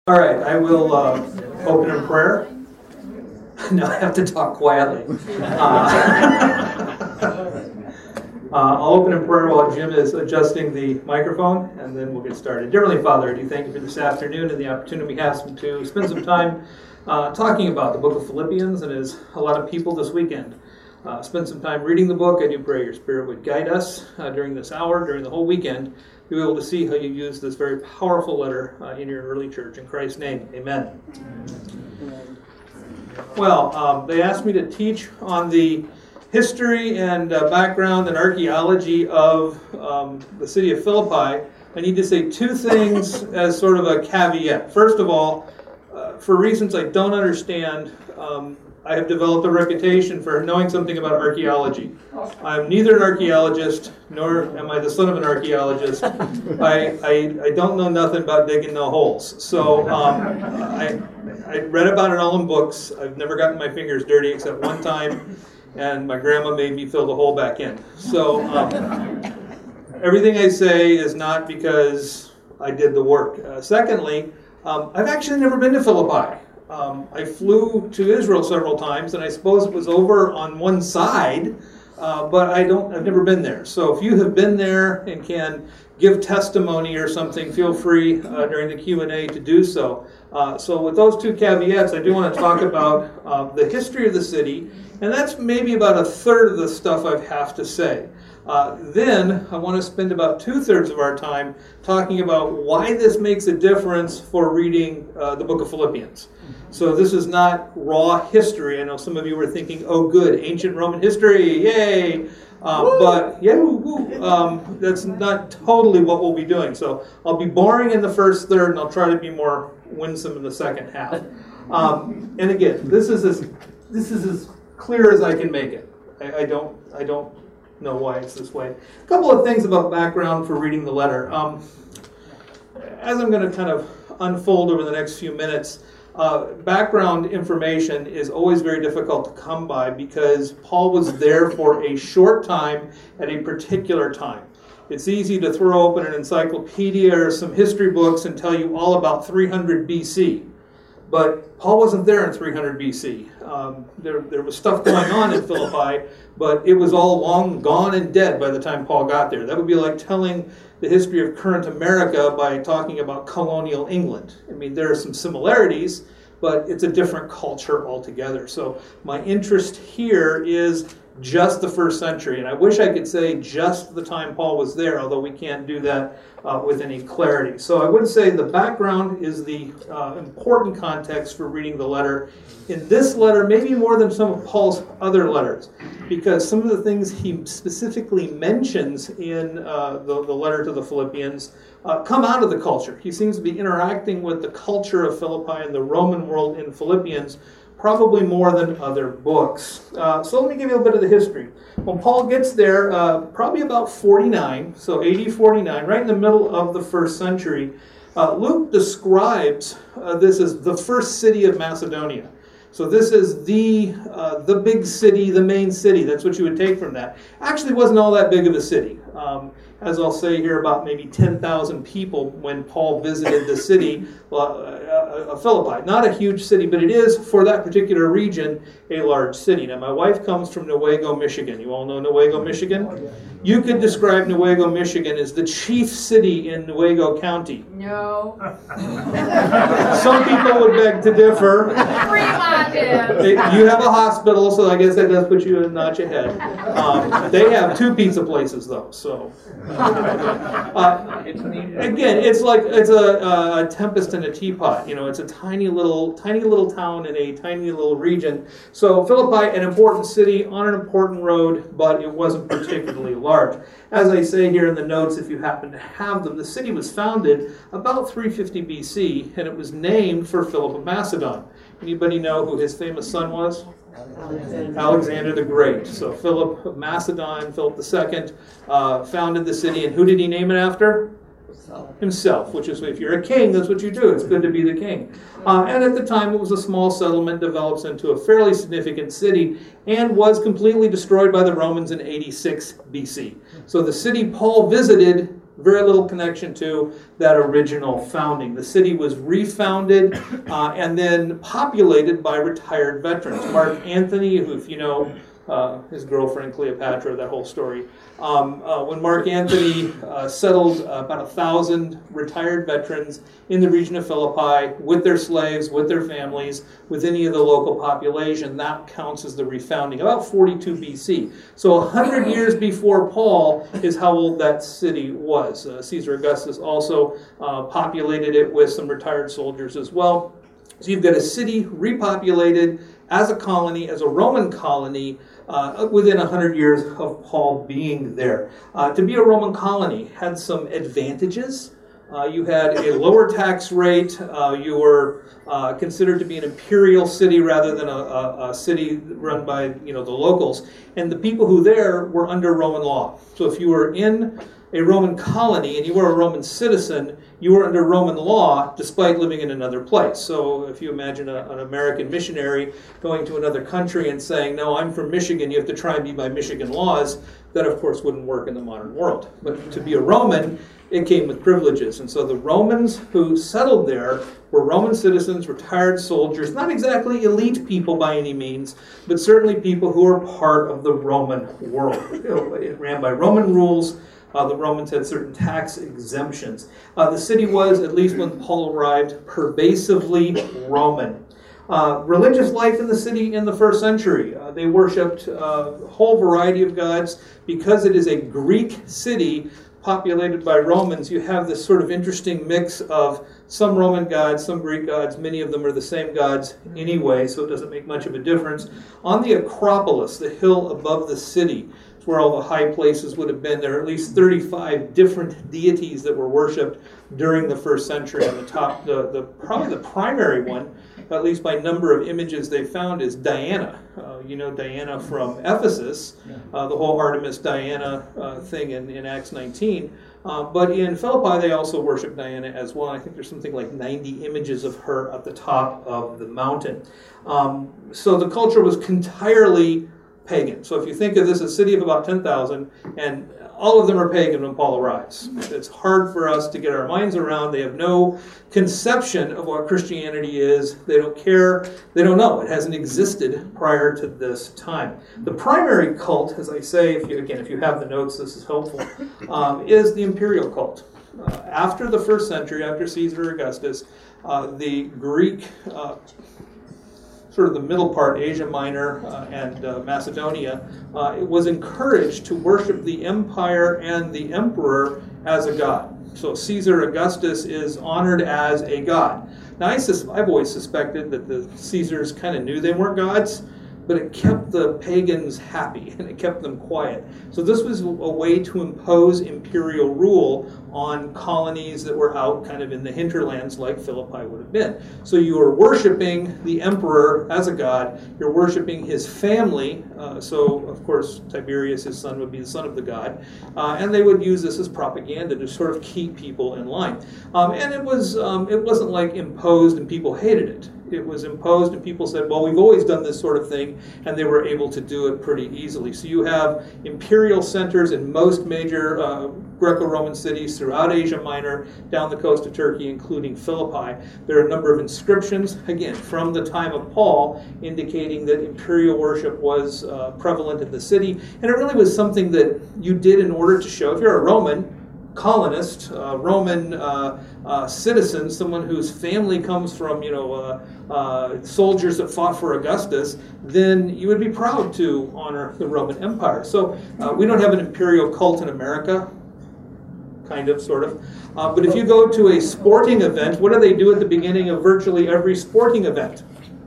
All right, I will open in prayer. No, I have to talk quietly. I'll open in prayer while Jim is adjusting the microphone, and then we'll get started. Dear Heavenly Father, I do thank you for this afternoon and the opportunity we have to spend some time talking about the book of Philippians, and as a lot of people this weekend spend some time reading the book. I do pray your Spirit would guide us during this hour, during the whole weekend, to be able to see how you use this very powerful letter in your early church. In Christ's name, amen. Well, they asked me to teach on the history and background and archaeology of the city of Philippi. I need to say two things as sort of a caveat. First of all, for reasons I don't understand, I have developed a reputation for knowing something about archaeology. I'm neither an archaeologist, nor am I the son of an archaeologist. I don't know nothing about digging no holes. So I read about it all in books. I've never gotten my fingers dirty except one time, and my grandma made me fill the hole back in. So everything I say is not because I did the work. Secondly, I've actually never been to Philippi. I flew to Israel several times, and I suppose it was over on one side, but I've never been there. So if you have been there and can give testimony or something, feel free during the Q&A to do so. So with those two caveats, I do want to talk about the history of the city, and that's maybe about a third of the stuff I have to say. Then I want to spend about 2/3 of our time talking about why this makes a difference for reading the book of Philippians. So this is not raw history. I know some of you were thinking, oh good, ancient Roman history, yay! But that's not totally what we'll be doing. So I'll be boring in the first third, and I'll try to be more winsome in the second half. And again, this is as clear as I can make it. I don't know why it's this way. A couple of things about background for reading the letter. As I'm going to kind of unfold over the next few minutes, background information is always very difficult to come by because Paul was there for a short time at a particular time. It's easy to throw open an encyclopedia or some history books and tell you all about 300 BC. But Paul wasn't there in 300 BC. There was stuff going on in Philippi, but it was all long gone and dead by the time Paul got there. That would be like telling the history of current America by talking about colonial England. I mean, there are some similarities, but it's a different culture altogether. So my interest here is just the first century, and I wish I could say just the time Paul was there, although we can't do that with any clarity. So I would say the background is the important context for reading the letter. In this letter, maybe more than some of Paul's other letters, because some of the things he specifically mentions in the letter to the Philippians come out of the culture. He seems to be interacting with the culture of Philippi and the Roman world in Philippians probably more than other books. So let me give you a bit of the history. When Paul gets there, probably about 49, so AD 49, right in the middle of the first century, Luke describes this as the first city of Macedonia. So this is the big city, the main city. That's what you would take from that. Actually, wasn't all that big of a city. As I'll say here, about maybe 10,000 people when Paul visited the city of Philippi. Not a huge city, but it is, for that particular region, a large city. Now, my wife comes from Newaygo, Michigan. You all know Newaygo, Michigan? You could describe Newaygo, Michigan as the chief city in Newaygo County. No. Some people would beg to differ. You have a hospital, so I guess that does put you a notch ahead. They have 2 pizza places, though, so... again, it's a tempest in a teapot. You know, it's a tiny little town in a tiny little region. So Philippi, an important city on an important road, but it wasn't particularly large. As I say here in the notes, if you happen to have them, the city was founded about 350 BC, and it was named for Philip of Macedon. Anybody know who his famous son was? Alexander the Great. So Philip of Macedon, Philip II, founded the city, and who did he name it after? Himself, which is, if you're a king, that's what you do. It's good to be the king. And at the time, it was a small settlement, develops into a fairly significant city, and was completely destroyed by the Romans in 86 BC. So the city Paul visited very little connection to that original founding. The city was refounded and then populated by retired veterans. Mark Antony, who, if you know, his girlfriend Cleopatra, that whole story. When Mark Antony settled about 1,000 retired veterans in the region of Philippi with their slaves, with their families, with any of the local population, that counts as the refounding, about 42 BC. So 100 years before Paul is how old that city was. Caesar Augustus also populated it with some retired soldiers as well. So you've got a city repopulated as a colony, as a Roman colony, within 100 years of Paul being there. To be a Roman colony had some advantages. You had a lower tax rate. You were considered to be an imperial city rather than a city run by the locals. And the people who there were under Roman law. So if you were in a Roman colony and you were a Roman citizen, you were under Roman law despite living in another place. So if you imagine an American missionary going to another country and saying, no, I'm from Michigan, you have to try and be by Michigan laws, that of course wouldn't work in the modern world. But to be a Roman, it came with privileges. And so the Romans who settled there were Roman citizens, retired soldiers, not exactly elite people by any means, but certainly people who were part of the Roman world. It ran by Roman rules. The Romans had certain tax exemptions. The city was, at least when Paul arrived, pervasively Roman. Religious life in the city in the first century. They worshipped a whole variety of gods. Because it is a Greek city populated by Romans, you have this sort of interesting mix of some Roman gods, some Greek gods. Many of them are the same gods anyway, so it doesn't make much of a difference. On the Acropolis, the hill above the city, where all the high places would have been. There are at least 35 different deities that were worshipped during the first century. On the top, probably the primary one, at least by number of images they found, is Diana. Diana from Ephesus, the whole Artemis Diana thing in Acts 19. But in Philippi, they also worship Diana as well. I think there's something like 90 images of her at the top of the mountain. So the culture was entirely pagan. So if you think of this as a city of about 10,000, and all of them are pagan when Paul arrives. It's hard for us to get our minds around. They have no conception of what Christianity is. They don't care. They don't know. It hasn't existed prior to this time. The primary cult, as I say, if you have the notes, this is helpful, is the imperial cult. After the first century, after Caesar Augustus, the Greek sort of the middle part, Asia Minor and Macedonia, it was encouraged to worship the empire and the emperor as a god. So Caesar Augustus is honored as a god. Now I've always suspected that the Caesars kind of knew they weren't gods, but it kept the pagans happy and it kept them quiet. So this was a way to impose imperial rule on colonies that were out kind of in the hinterlands like Philippi would have been. So you are worshiping the emperor as a god, you're worshiping his family, so of course Tiberius, his son, would be the son of the god, and they would use this as propaganda to sort of keep people in line. And it wasn't like imposed and people hated it. It was imposed and people said, well, we've always done this sort of thing, and they were able to do it pretty easily. So you have imperial centers in most major Greco-Roman cities throughout Asia Minor, down the coast of Turkey, including Philippi. There are a number of inscriptions, again, from the time of Paul, indicating that imperial worship was prevalent in the city. And it really was something that you did in order to show, if you're a Roman colonist, Roman citizen, someone whose family comes from, soldiers that fought for Augustus, then you would be proud to honor the Roman Empire. So we don't have an imperial cult in America, kind of, sort of. But if you go to a sporting event, what do they do at the beginning of virtually every sporting event?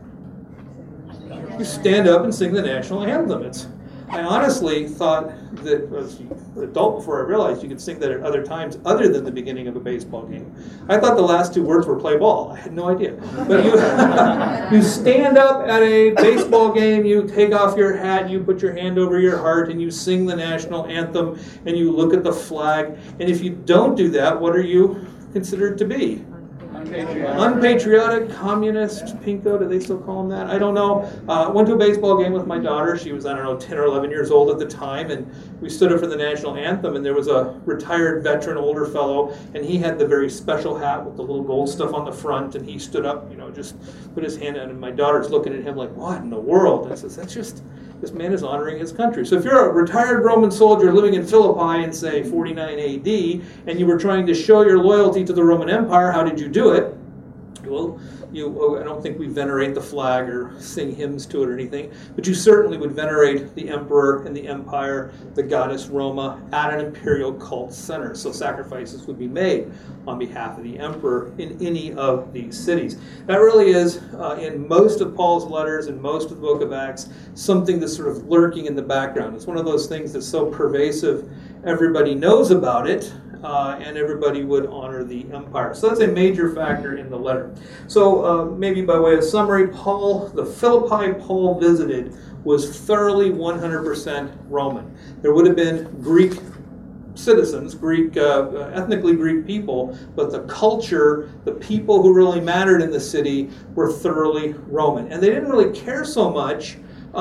You stand up and sing the national anthem. I honestly thought that, as an adult before I realized you could sing that at other times other than the beginning of a baseball game. I thought the last two words were play ball. I had no idea. But you stand up at a baseball game, you take off your hat, you put your hand over your heart, and you sing the national anthem, and you look at the flag. And if you don't do that, what are you considered to be? Unpatriotic, communist, pinko, do they still call them that? I don't know. Went to a baseball game with my daughter. She was, I don't know, 10 or 11 years old at the time, and we stood up for the national anthem, and there was a retired veteran, older fellow, and he had the very special hat with the little gold stuff on the front, and he stood up, you know, just put his hand out, and my daughter's looking at him like, what in the world? And I says, that's just, this man is honoring his country. So if you're a retired Roman soldier living in Philippi in, say, 49 AD, and you were trying to show your loyalty to the Roman Empire, how did you do it? Well, I don't think we venerate the flag or sing hymns to it or anything, but you certainly would venerate the emperor and the empire, the goddess Roma, at an imperial cult center. So sacrifices would be made on behalf of the emperor in any of these cities. That really is, in most of Paul's letters and most of the book of Acts, something that's sort of lurking in the background. It's one of those things that's so pervasive, everybody knows about it, and everybody would honor the empire. So that's a major factor in the letter. So maybe by way of summary, the Philippi Paul visited was thoroughly 100% Roman. There would have been Greek citizens, ethnically Greek people, but the culture, the people who really mattered in the city were thoroughly Roman. And they didn't really care so much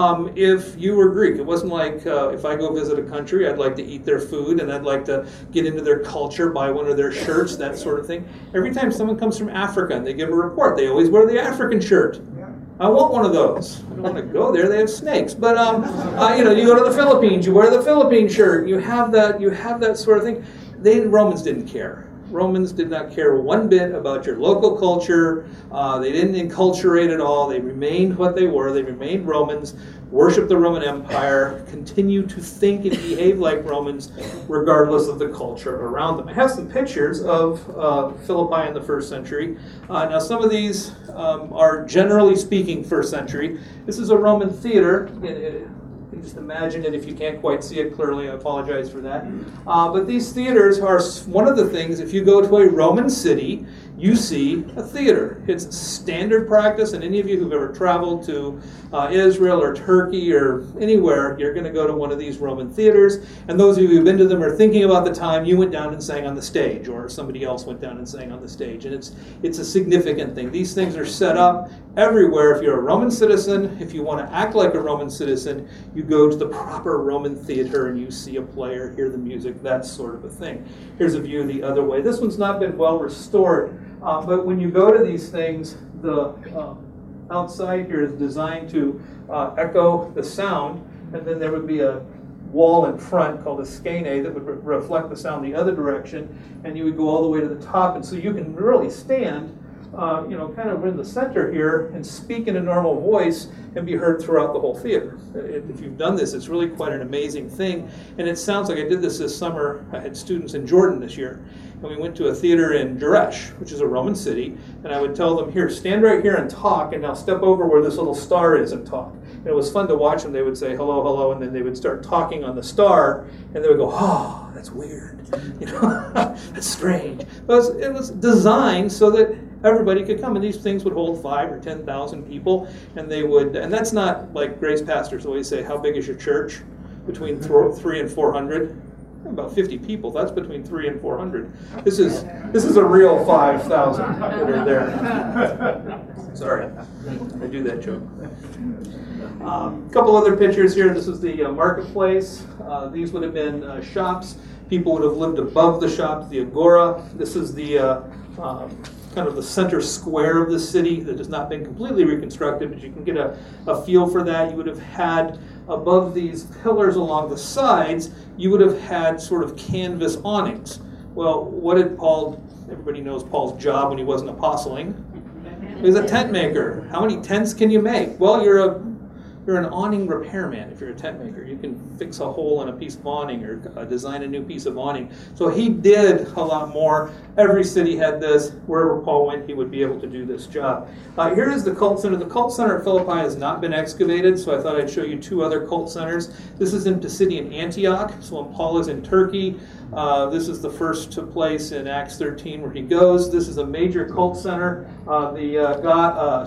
if you were Greek. It wasn't like if I go visit a country, I'd like to eat their food and I'd like to get into their culture, buy one of their shirts, that sort of thing. Every time someone comes from Africa and they give a report, they always wear the African shirt. I want one of those. I don't want to go there. They have snakes. But you go to the Philippines, you wear the Philippine shirt. You have that sort of thing. The Romans didn't care. Romans did not care one bit about your local culture. They didn't enculturate at all. They remained what they were. They remained Romans, worshiped the Roman Empire, continued to think and behave like Romans regardless of the culture around them. I have some pictures of Philippi in the first century. Now some of these are generally speaking first century. This is a Roman theater. You can just imagine it if you can't quite see it clearly. I apologize for that. But these theaters are one of the things, if you go to a Roman city, you see a theater. It's standard practice, and any of you who've ever traveled to Israel or Turkey or anywhere, you're going to go to one of these Roman theaters. And those of you who've been to them are thinking about the time you went down and sang on the stage, or somebody else went down and sang on the stage. And it's a significant thing. These things are set up everywhere. If you're a Roman citizen, if you want to act like a Roman citizen, you go to the proper Roman theater and you see a play or hear the music, that sort of a thing. Here's a view the other way. This one's not been well restored, but when you go to these things, the outside here is designed to echo the sound, and then there would be a wall in front called a scene that would reflect the sound the other direction, and you would go all the way to the top, and so you can really stand kind of in the center here and speak in a normal voice and be heard throughout the whole theater. If you've done this, it's really quite an amazing thing. And it sounds like I did this summer. I had students in Jordan this year. And we went to a theater in Jerash, which is a Roman city. And I would tell them, here, stand right here and talk. And now step over where this little star is and talk. And it was fun to watch them. They would say, hello, hello. And then they would start talking on the star. And they would go, oh, that's weird. That's strange. But it was designed so that everybody could come, and these things would hold 5,000 or 10,000 people, and they would, and that's not like Grace pastors always say, how big is your church? Between 300 and 400? About 50 people, that's between 300 and 400. This is a real 5,000 that are there. Sorry, I do that joke. A couple other pictures here. This is the marketplace. These would have been shops. People would have lived above the shops, the agora. This is the kind of the center square of the city that has not been completely reconstructed, but you can get a feel for that. You would have had above these pillars along the sides, you would have had sort of canvas awnings. Well, what did Paul, everybody knows Paul's job when he wasn't apostling. He was a tent maker. How many tents can you make? Well, you're an awning repairman if you're a tent maker. You can fix a hole in a piece of awning or design a new piece of awning. So he did a lot more. Every city had this. Wherever Paul went, he would be able to do this job. Here is the cult center. The cult center at Philippi has not been excavated, so I thought I'd show you 2 other cult centers. This is in Pisidian Antioch. So when Paul is in Turkey, this is the first place in Acts 13 where he goes. This is a major cult center. The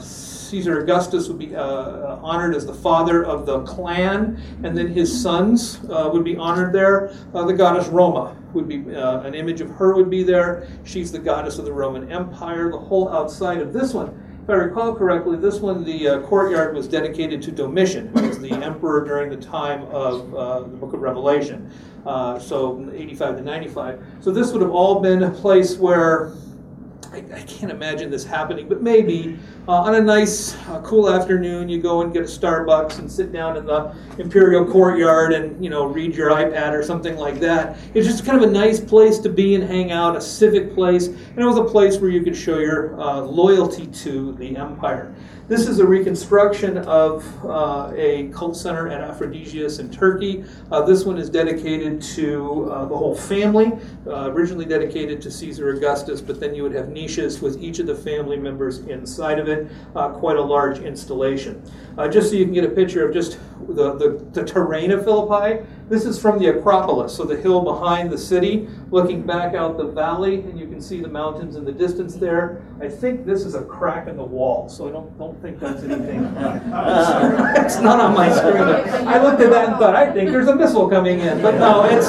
Caesar Augustus would be honored as the father of the clan, and then his sons would be honored there. The goddess Roma would be, an image of her would be there. She's the goddess of the Roman Empire. The whole outside of this one, if I recall correctly, this one, the courtyard was dedicated to Domitian, who was the emperor during the time of the book of Revelation. So 85 to 95. So this would have all been a place where, I can't imagine this happening, but maybe on a nice, cool afternoon, you go and get a Starbucks and sit down in the Imperial Courtyard and, read your iPad or something like that. It's just kind of a nice place to be and hang out, a civic place, and it was a place where you could show your loyalty to the empire. This is a reconstruction of a cult center at Aphrodisias in Turkey. This one is dedicated to the whole family, originally dedicated to Caesar Augustus, but then you would have niches with each of the family members inside of it. Quite a large installation. Just so you can get a picture of just the terrain of Philippi, this is from the Acropolis, so the hill behind the city, looking back out the valley, and you can see the mountains in the distance there. I think this is a crack in the wall, so I don't think that's anything. It's not on my screen. I looked at that and thought, I think there's a missile coming in, but no, it's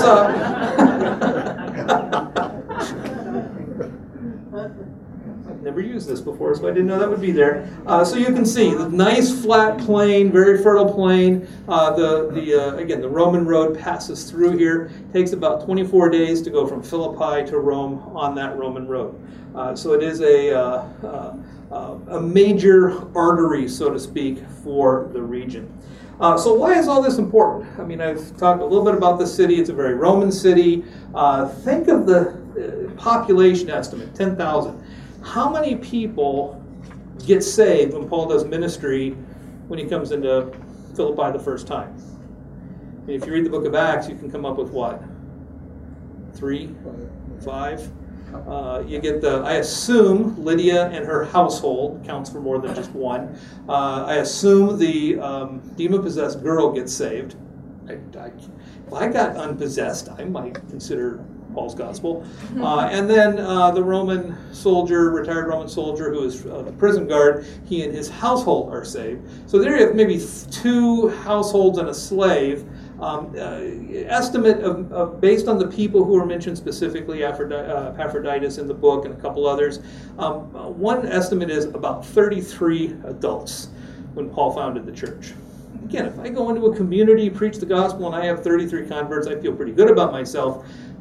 never used this before, so I didn't know that would be there. So you can see the nice flat plain, very fertile plain. Again, the Roman road passes through here. It takes about 24 days to go from Philippi to Rome on that Roman road. So it is a major artery, so to speak, for the region. So why is all this important? I mean, I've talked a little bit about the city. It's a very Roman city. Think of the population estimate, 10,000. How many people get saved when Paul does ministry when he comes into Philippi the first time? And if you read the book of Acts, you can come up with what? 3? 5? You get I assume Lydia and her household counts for more than just one. I assume the demon-possessed girl gets saved. If I got unpossessed, I might consider Paul's gospel. And then the Roman soldier, retired Roman soldier who is the prison guard, he and his household are saved. So there you have maybe 2 households and a slave. Estimate of based on the people who are mentioned specifically, Epaphroditus in the book and a couple others, one estimate is about 33 adults when Paul founded the church. Again, if I go into a community, preach the gospel, and I have 33 converts, I feel pretty good about myself.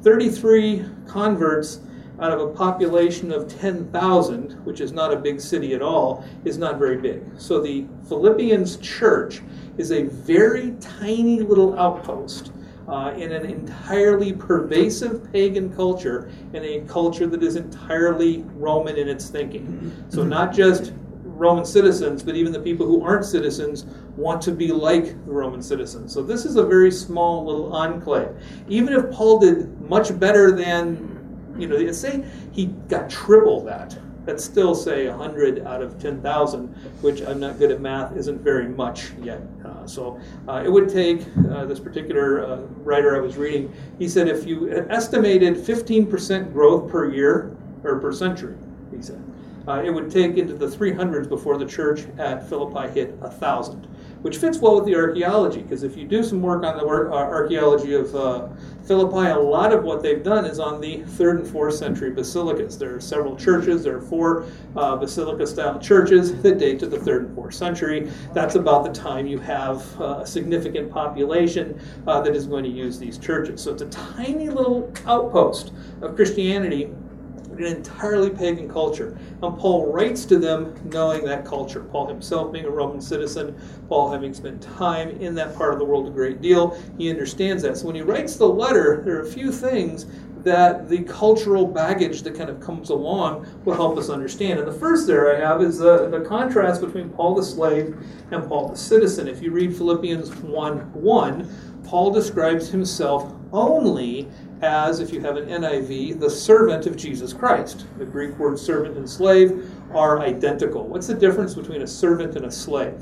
33 converts out of a population of 10,000, which is not a big city at all, is not very big. So the Philippians church is a very tiny little outpost in an entirely pervasive pagan culture, and a culture that is entirely Roman in its thinking. So not just Roman citizens, but even the people who aren't citizens want to be like the Roman citizens. So this is a very small little enclave. Even if Paul did much better than, say he got triple that, that's still, say, 100 out of 10,000, which I'm not good at math, isn't very much yet. So it would take, this particular writer I was reading, he said if you estimated 15% growth per year, or per century, he said, it would take into the 300s before the church at Philippi hit 1,000, which fits well with the archaeology, because if you do some work on the archaeology of Philippi, a lot of what they've done is on the 3rd and 4th century basilicas. There are several churches. There are 4 basilica-style churches that date to the 3rd and 4th century. That's about the time you have a significant population that is going to use these churches. So it's a tiny little outpost of Christianity, an entirely pagan culture. And Paul writes to them knowing that culture. Paul himself being a Roman citizen, Paul having spent time in that part of the world a great deal, he understands that. So when he writes the letter, there are a few things that the cultural baggage that kind of comes along will help us understand. And the first there I have is the contrast between Paul the slave and Paul the citizen. If you read Philippians 1:1, Paul describes himself only as, if you have an NIV, the servant of Jesus Christ. The Greek words servant and slave are identical. What's the difference between a servant and a slave?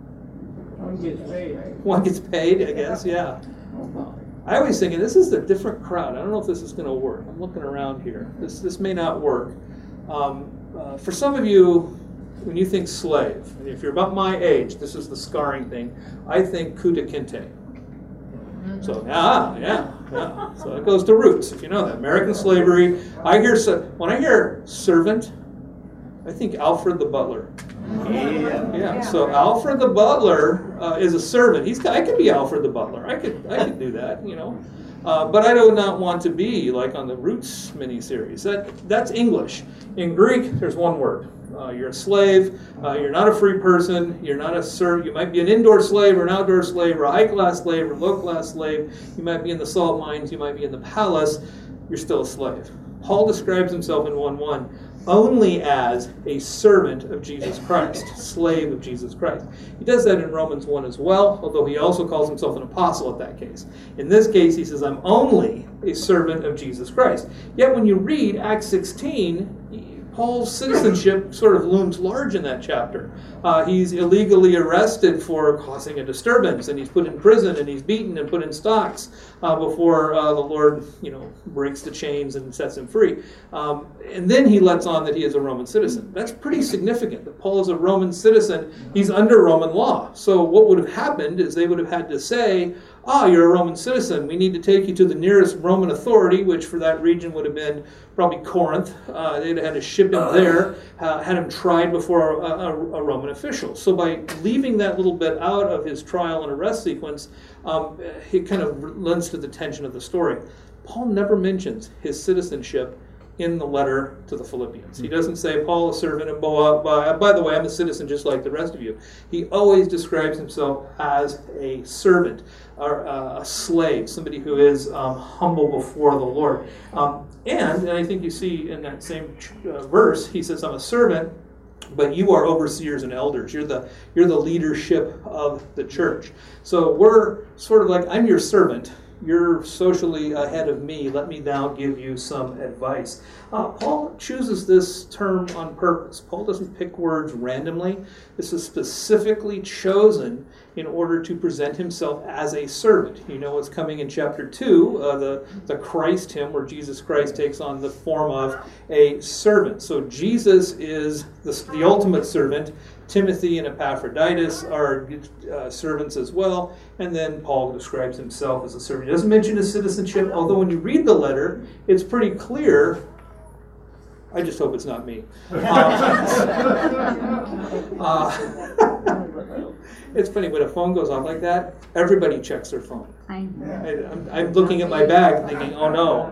One gets paid. One gets paid, I guess, yeah. I always think, this is a different crowd. I don't know if this is going to work. I'm looking around here. This may not work. For some of you, when you think slave, and if you're about my age, this is the scarring thing, I think Kunta Kinte. So, yeah. So it goes to roots, if you know that. American slavery. When I hear servant, I think Alfred the Butler. Yeah. So Alfred the Butler is a servant. I could be Alfred the Butler. I could do that, you know. But I do not want to be like on the Roots miniseries. That's English. In Greek, there's one word. You're a slave. You're not a free person. You're not a servant. You might be an indoor slave or an outdoor slave or a high-class slave or a low-class slave. You might be in the salt mines. You might be in the palace. You're still a slave. Paul describes himself in 1:1 only as a servant of Jesus Christ, slave of Jesus Christ. He does that in Romans 1 as well, although he also calls himself an apostle at that case. In this case, he says, I'm only a servant of Jesus Christ. Yet when you read Acts 16, Paul's citizenship sort of looms large in that chapter. He's illegally arrested for causing a disturbance, and he's put in prison, and he's beaten and put in stocks before the Lord, breaks the chains and sets him free. And then he lets on that he is a Roman citizen. That's pretty significant, that Paul is a Roman citizen. He's under Roman law. So what would have happened is they would have had to say, you're a Roman citizen. We need to take you to the nearest Roman authority, which for that region would have been probably Corinth. They'd had to ship him there, had him tried before a Roman official. So by leaving that little bit out of his trial and arrest sequence, it kind of lends to the tension of the story. Paul never mentions his citizenship in the letter to the Philippians. He doesn't say, Paul, a servant, and by the way, I'm a citizen just like the rest of you. He always describes himself as a servant, or a slave, somebody who is humble before the Lord. And I think you see in that same verse, he says, I'm a servant, but you are overseers and elders. You're the leadership of the church. So we're sort of like, I'm your servant. You're socially ahead of me. Let me now give you some advice. Paul chooses this term on purpose. Paul doesn't pick words randomly. This is specifically chosen in order to present himself as a servant. You know what's coming in chapter 2, the Christ hymn, where Jesus Christ takes on the form of a servant. So Jesus is the ultimate servant. Timothy and Epaphroditus are servants as well. And then Paul describes himself as a servant. He doesn't mention his citizenship, although when you read the letter, it's pretty clear. I just hope it's not me. It's funny, when a phone goes off like that, everybody checks their phone. I'm looking at my bag thinking, oh no.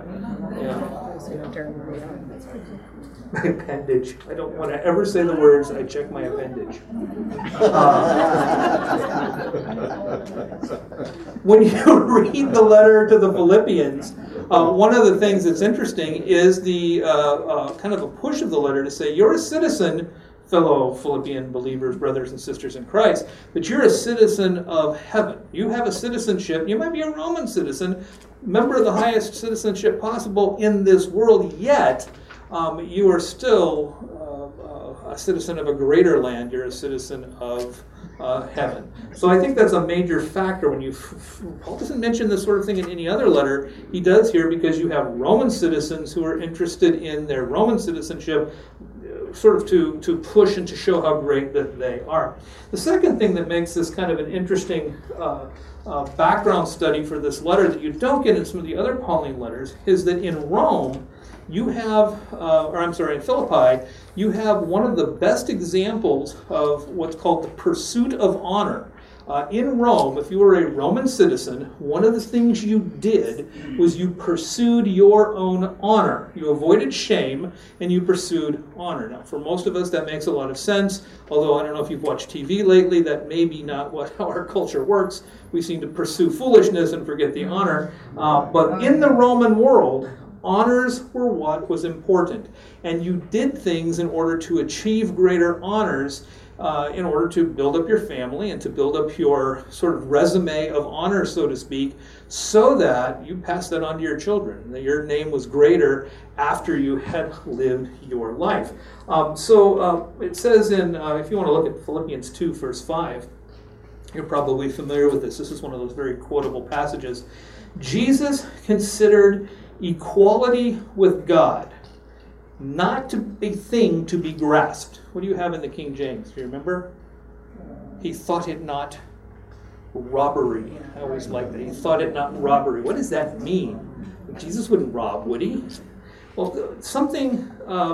My appendage. I don't want to ever say the words, I check my appendage. When you read the letter to the Philippians, one of the things that's interesting is the kind of a push of the letter to say, you're a citizen, fellow Philippian believers, brothers and sisters in Christ, but you're a citizen of heaven. You have a citizenship. You might be a Roman citizen, member of the highest citizenship possible in this world, yet you are still a citizen of a greater land. You're a citizen of heaven. So I think that's a major factor when Paul doesn't mention this sort of thing in any other letter. He does here because you have Roman citizens who are interested in their Roman citizenship, sort of to push and to show how great that they are. The second thing that makes this kind of an interesting background study for this letter that you don't get in some of the other Pauline letters is that in Rome, you have, in Philippi, you have one of the best examples of what's called the pursuit of honor. In Rome, if you were a Roman citizen, one of the things you did was you pursued your own honor. You avoided shame and you pursued honor. Now, for most of us, that makes a lot of sense, although I don't know if you've watched TV lately, that may be not how our culture works. We seem to pursue foolishness and forget the honor. But in the Roman world, honors were what was important. And you did things in order to achieve greater honors, in order to build up your family and to build up your sort of resume of honor, so to speak, so that you pass that on to your children, that your name was greater after you had lived your life. So it says in, if you want to look at Philippians 2, verse 5, you're probably familiar with this. This is one of those very quotable passages. Jesus considered equality with God not to a thing to be grasped. What do you have in the King James? Do you remember? He thought it not robbery. I always like that. He thought it not robbery. What does that mean? Jesus wouldn't rob, would he? Well, something...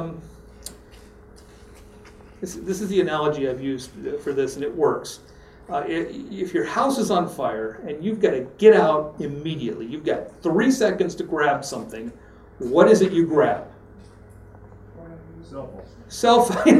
This is the analogy I've used for this, and it works. If your house is on fire and you've got to get out immediately, you've got 3 seconds to grab something, what is it you grab? Cell phone.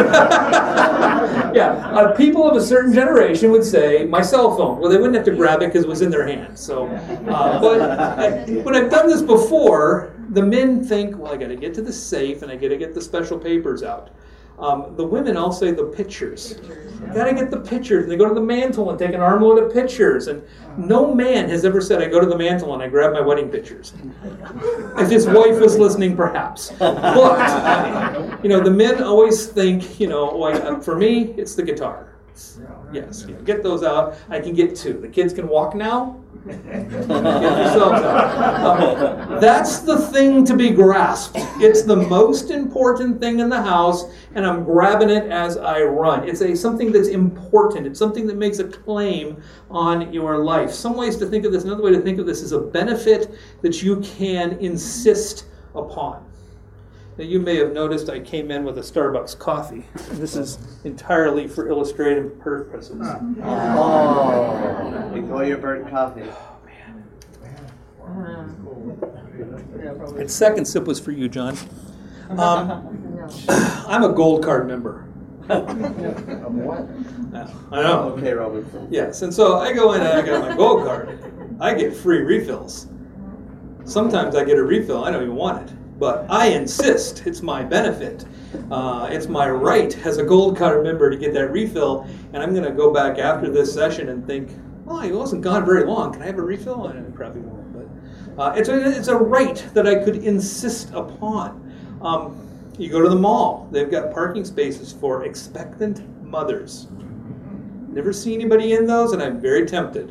Yeah, people of a certain generation would say, my cell phone. Well, they wouldn't have to grab it because it was in their hand. So, but when I've done this before, the men think, well, I got to get to the safe and I got to get the special papers out. The women all say the pictures. Got to get the pictures. And they go to the mantle and take an armload of pictures. And no man has ever said, I go to the mantle and I grab my wedding pictures. If his wife was listening, perhaps. But, the men always think, for me, it's the guitar. Yes, get those out. I can get 2. The kids can walk now. Get yourselves out. That's the thing to be grasped. It's the most important thing in the house, and I'm grabbing it as I run. It's something that's important. It's something that makes a claim on your life. Some ways to think of this, another way to think of this is a benefit that you can insist upon. Now, you may have noticed I came in with a Starbucks coffee. This is entirely for illustrative purposes. Oh, enjoy your burnt coffee. Oh, man. And second sip was for you, John. I'm a Gold Card member. What? I know. Okay, Robinson. Yes, and so I go in and I got my Gold Card. I get free refills. Sometimes I get a refill. I don't even want it. But I insist. It's my benefit. It's my right as a Gold Card member to get that refill. And I'm going to go back after this session and think, well, he wasn't gone very long. Can I have a refill? I probably won't. But it's a right that I could insist upon. You go to the mall. They've got parking spaces for expectant mothers. Never see anybody in those, and I'm very tempted.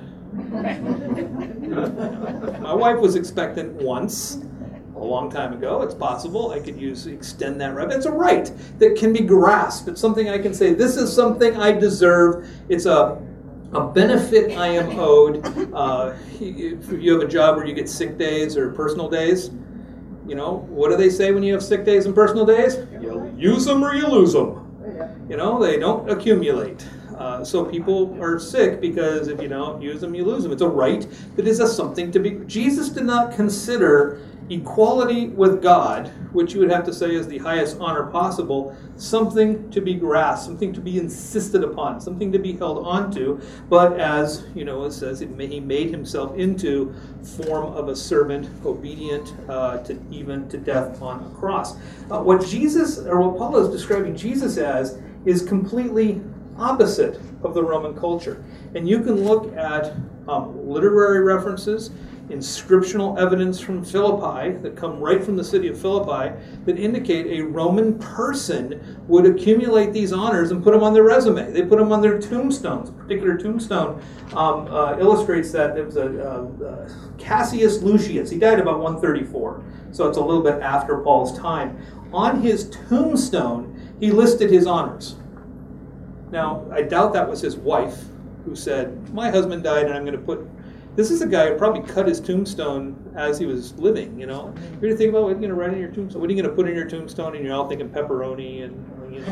My wife was expectant once. A long time ago. It's possible I could extend that right. It's a right that can be grasped. It's something I can say, this is something I deserve. It's a benefit I am owed. If you have a job where you get sick days or personal days, what do they say when you have sick days and personal days? You use them or you lose them. They don't accumulate. So people are sick because if you don't use them, you lose them. It's a right that is something to be. Jesus did not consider equality with God, which you would have to say is the highest honor possible, something to be grasped, something to be insisted upon, something to be held onto, but as, it says, he made himself into form of a servant, obedient even to death on a cross. What Paul is describing Jesus as is completely opposite of the Roman culture. And you can look at literary references, inscriptional evidence from Philippi that come right from the city of Philippi that indicate a Roman person would accumulate these honors and put them on their resume. They put them on their tombstones. A particular tombstone illustrates that. There was a Cassius Lucius. He died about 134, so it's a little bit after Paul's time. On his tombstone, he listed his honors. Now, I doubt that was his wife who said, my husband died and I'm going to put... This is a guy who probably cut his tombstone as he was living, You're going to think about what you're going to write in your tombstone. What are you going to put in your tombstone? And you're all thinking pepperoni and...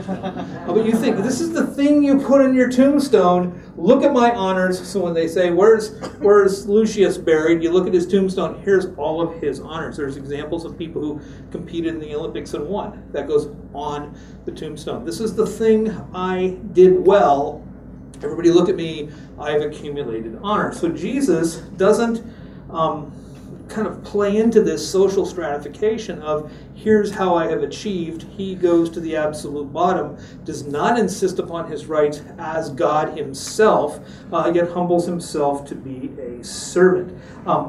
But you think, this is the thing you put in your tombstone. Look at my honors. So when they say, where's Lucius buried? You look at his tombstone. Here's all of his honors. There's examples of people who competed in the Olympics and won. That goes on the tombstone. This is the thing I did well. Everybody look at me, I've accumulated honor. So Jesus doesn't kind of play into this social stratification of here's how I have achieved. He goes to the absolute bottom, does not insist upon his rights as God himself, yet humbles himself to be a servant.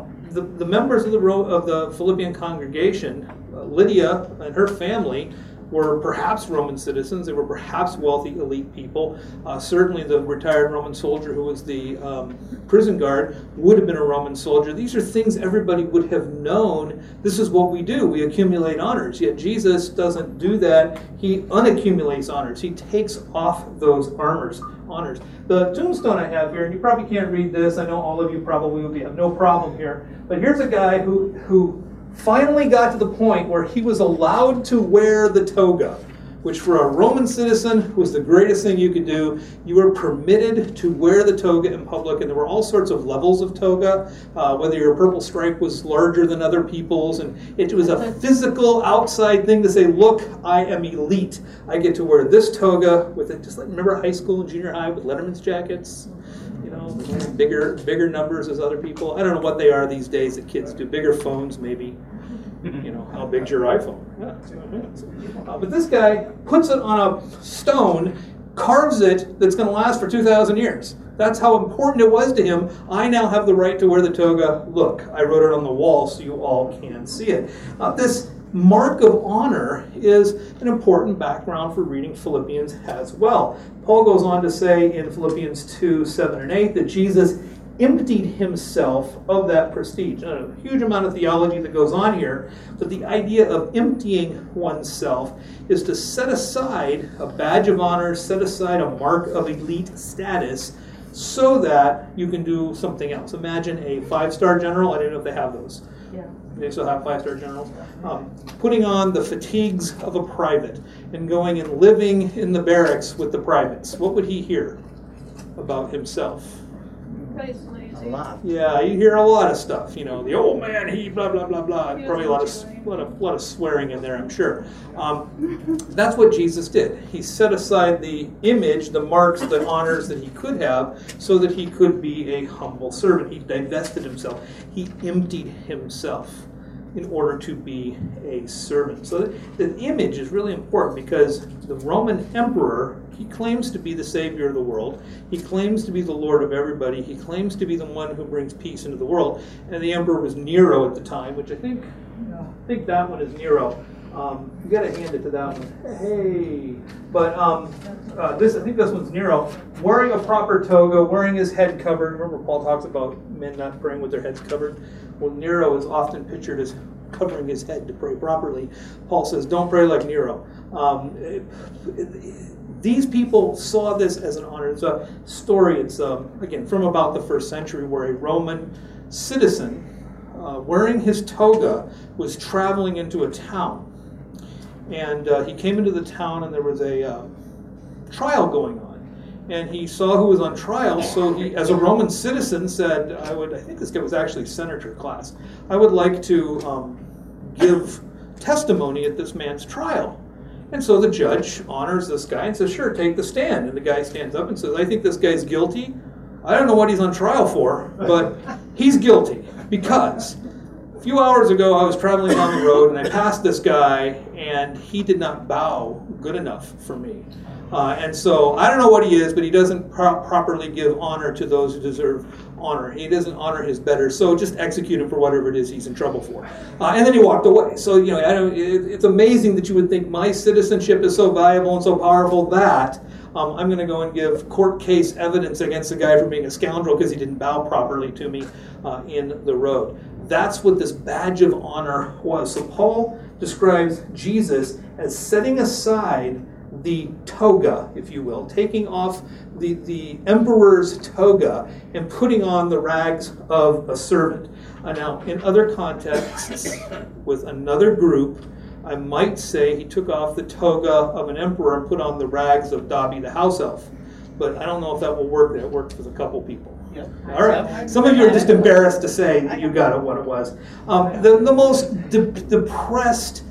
The members of the Philippian congregation, Lydia and her family, were perhaps Roman citizens. They were perhaps wealthy elite people. Certainly the retired Roman soldier who was the prison guard would have been a Roman soldier. These are things everybody would have known. This is what we do. We accumulate honors. Yet Jesus doesn't do that. He unaccumulates honors. He takes off those honors. The tombstone I have here, and you probably can't read this. I know all of you probably would have no problem here. But here's a guy who finally got to the point where he was allowed to wear the toga, which for a Roman citizen was the greatest thing you could do. You were permitted to wear the toga in public, and there were all sorts of levels of toga, whether your purple stripe was larger than other people's, and it was a physical outside thing to say, look, I am elite. I get to wear this toga with it, just like, remember high school and junior high with Letterman's jackets? You know, bigger numbers as other people. I don't know what they are these days that kids do. Bigger phones, maybe. You know, how big's your iPhone? Yeah. But this guy puts it on a stone, carves it, that's going to last for 2,000 years. That's how important it was to him. I now have the right to wear the toga. Look, I wrote it on the wall so you all can see it. This mark of honor is an important background for reading Philippians as well. Paul goes on to say in Philippians 2, 7 and 8 that Jesus emptied himself of that prestige. A huge amount of theology that goes on here, but the idea of emptying oneself is to set aside a badge of honor, set aside a mark of elite status, so that you can do something else. Imagine a 5-star general. I don't know if they have those. Yeah. They still have 5-star generals. Putting on the fatigues of a private and going and living in the barracks with the privates. What would he hear about himself? A lot. Yeah, you hear a lot of stuff. You know, the old man, he blah blah blah blah. Probably a lot of swearing in there, I'm sure. That's what Jesus did. He set aside the image, the marks, the honors that he could have, so that he could be a humble servant. He divested himself. He emptied himself in order to be a servant. So the image is really important because the Roman emperor, he claims to be the savior of the world. He claims to be the Lord of everybody. He claims to be the one who brings peace into the world. And the emperor was Nero at the time, which I think that one is Nero. You got to hand it to that one. Hey, but I think this one's Nero, wearing a proper toga, wearing his head covered. Remember, Paul talks about men not praying with their heads covered. Well, Nero is often pictured as covering his head to pray properly. Paul says, "Don't pray like Nero." These people saw this as an honor. It's a story. It's again from about the 1st century, where a Roman citizen, wearing his toga, was traveling into a town. And he came into the town, and there was a trial going on. And he saw who was on trial, so he, as a Roman citizen, said, I think this guy was actually senator class, I would like to give testimony at this man's trial. And so the judge honors this guy and says, sure, take the stand. And the guy stands up and says, I think this guy's guilty. I don't know what he's on trial for, but he's guilty because a few hours ago I was traveling down the road and I passed this guy and he did not bow good enough for me. And so I don't know what he is, but he doesn't properly give honor to those who deserve honor. He doesn't honor his betters, so just execute him for whatever it is he's in trouble for. And then he walked away. So, you know, it's amazing that you would think my citizenship is so valuable and so powerful that I'm going to go and give court case evidence against the guy for being a scoundrel because he didn't bow properly to me in the road. That's what this badge of honor was. So Paul describes Jesus as setting aside the toga, if you will, taking off the emperor's toga and putting on the rags of a servant. Now, in other contexts, with another group, I might say he took off the toga of an emperor and put on the rags of Dobby the house elf. But I don't know if that will work. That worked with a couple people. Yeah. All right. Some of you are just embarrassed to say that you got it what it was. The most depressed,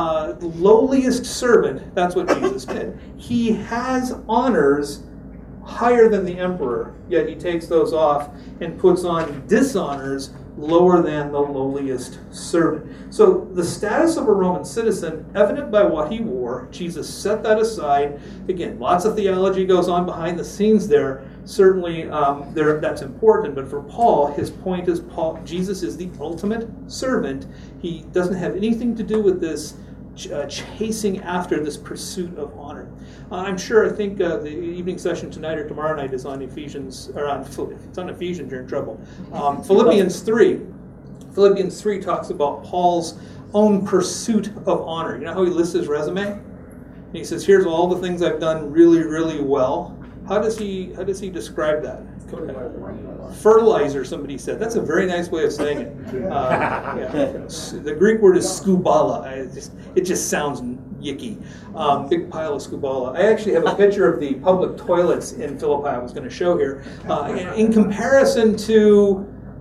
lowliest servant, that's what Jesus did. He has honors higher than the emperor, yet he takes those off and puts on dishonors lower than the lowliest servant. So the status of a Roman citizen, evident by what he wore, Jesus set that aside. Again, lots of theology goes on behind the scenes there. Certainly that's important, but for Paul, his point is Jesus is the ultimate servant. He doesn't have anything to do with this chasing after this pursuit of honor. I think the evening session tonight or tomorrow night is on Ephesians, or on, if it's on Ephesians, you're in trouble. Philippians 3 talks about Paul's own pursuit of honor. You know how he lists his resume? And he says, here's all the things I've done really, really well. How does he describe that? Fertilizer, somebody said. That's a very nice way of saying it. The Greek word is skubala. It just sounds yicky. Big pile of skubala. I actually have a picture of the public toilets in Philippi I was going to show here. In comparison to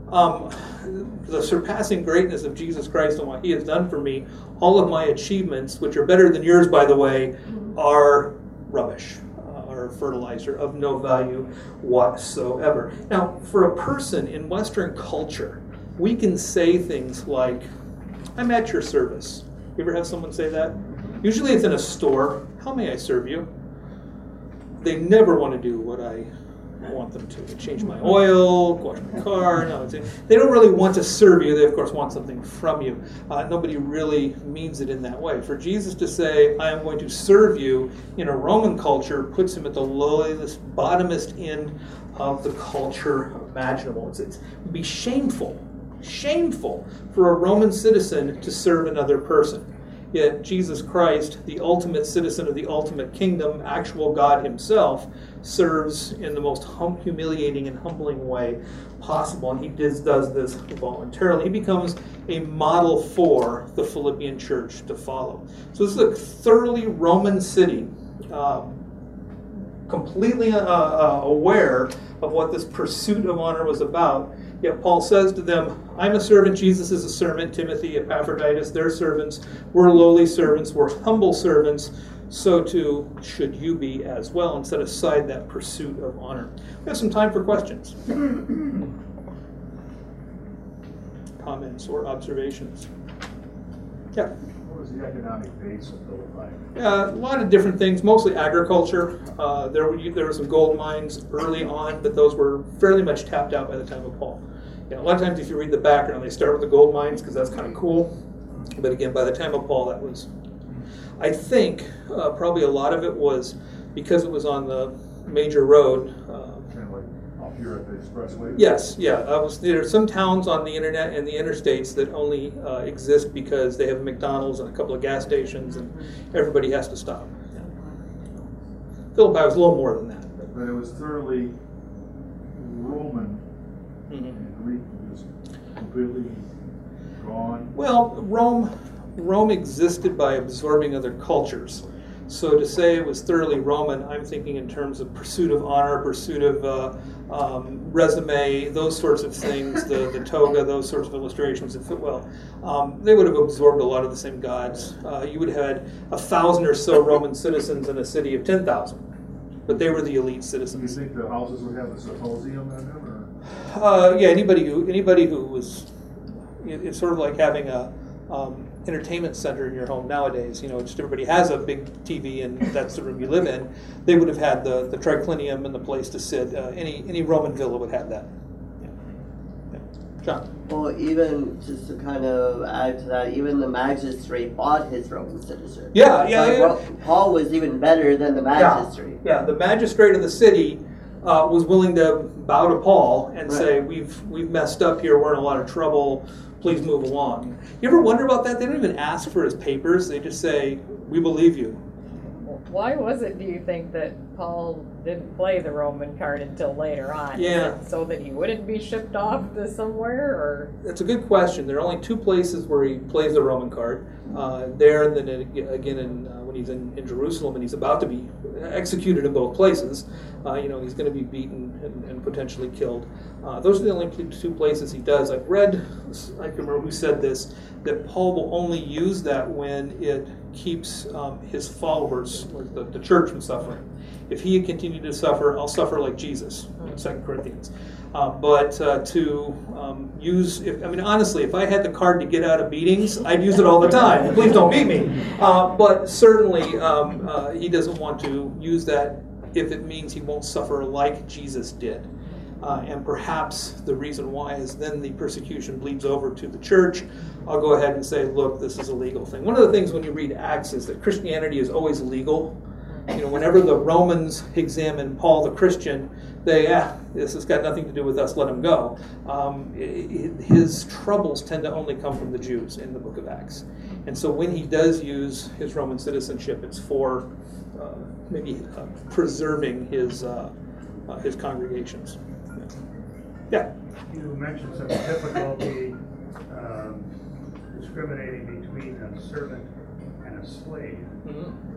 the surpassing greatness of Jesus Christ and what he has done for me, all of my achievements, which are better than yours, by the way, are rubbish. Fertilizer of no value whatsoever. Now, for a person in Western culture, we can say things like, I'm at your service. You ever have someone say that? Usually it's in a store. How may I serve you? They never want to do what I want them to. Change my oil, wash my car. No, they don't really want to serve you. They, of course, want something from you. Nobody really means it in that way. For Jesus to say, I am going to serve you in a Roman culture puts him at the lowest, bottomest end of the culture imaginable. It would be shameful for a Roman citizen to serve another person. Yet Jesus Christ, the ultimate citizen of the ultimate kingdom, actual God himself, serves in the most humiliating and humbling way possible. And he does this voluntarily. He becomes a model for the Philippian church to follow. So this is a thoroughly Roman city, completely aware of what this pursuit of honor was about. Yet Paul says to them, I'm a servant, Jesus is a servant, Timothy, Epaphroditus, they're servants, we're lowly servants, we're humble servants, so too should you be as well, and set aside that pursuit of honor. We have some time for questions. Comments or observations? Yeah. What was the economic base of Philippi? A lot of different things, mostly agriculture. There were some gold mines early on, but those were fairly much tapped out by the time of Paul. A lot of times if you read the background, they start with the gold mines because that's kind of cool. But again, by the time of Paul, that was, I think, probably a lot of it was because it was on the major road. Kind of like up here at the expressway? Yes, yeah. There are some towns on the internet and the interstates that only exist because they have McDonald's and a couple of gas stations and everybody has to stop. Yeah. Philippi was a little more than that. But it was thoroughly Roman. Mm-hmm. And Greek was completely gone. Well, Rome existed by absorbing other cultures. So to say it was thoroughly Roman, I'm thinking in terms of pursuit of honor, pursuit of resume, those sorts of things, the toga, those sorts of illustrations that fit well. They would have absorbed a lot of the same gods. You would have had 1,000 or so Roman citizens in a city of 10,000, but they were the elite Do you citizens. think the houses would have a symposium in them? Yeah, anybody who was, it's sort of like having a entertainment center in your home nowadays. Just everybody has a big TV and that's the room you live in. They would have had the triclinium and the place to sit. Any Roman villa would have that. Yeah. John? Well, even just to kind of add to that, even the magistrate bought his Roman citizenship. Yeah. Paul was even better than the magistrate. Yeah, the magistrate of the city was willing to bow to Paul and say, we've messed up here, we're in a lot of trouble, please move along. You ever wonder about that? They don't even ask for his papers, they just say, we believe you. Why was it, do you think, that Paul didn't play the Roman card until later on? Yeah. Is it so that he wouldn't be shipped off to somewhere, or? That's a good question. There are only two places where he plays the Roman card. There, and then again when he's in Jerusalem, and he's about to be executed in both places. He's going to be beaten and potentially killed. Those are the only two places he does. I've read, I can remember who said this, that Paul will only use that when it keeps his followers, like the church, from suffering. If he had continued to suffer, I'll suffer like Jesus, in 2 Corinthians. But to use, honestly, if I had the card to get out of beatings, I'd use it all the time. Please don't beat me. But certainly, he doesn't want to use that if it means he won't suffer like Jesus did. And perhaps the reason why is then the persecution bleeds over to the church. I'll go ahead and say, look, this is a legal thing. One of the things when you read Acts is that Christianity is always legal. Whenever the Romans examine Paul the Christian, this has got nothing to do with us, let him go. His troubles tend to only come from the Jews in the book of Acts. And so when he does use his Roman citizenship, it's for maybe preserving his congregations. Yeah. You mentioned some difficulty discriminating between a servant and a slave. Mm-hmm.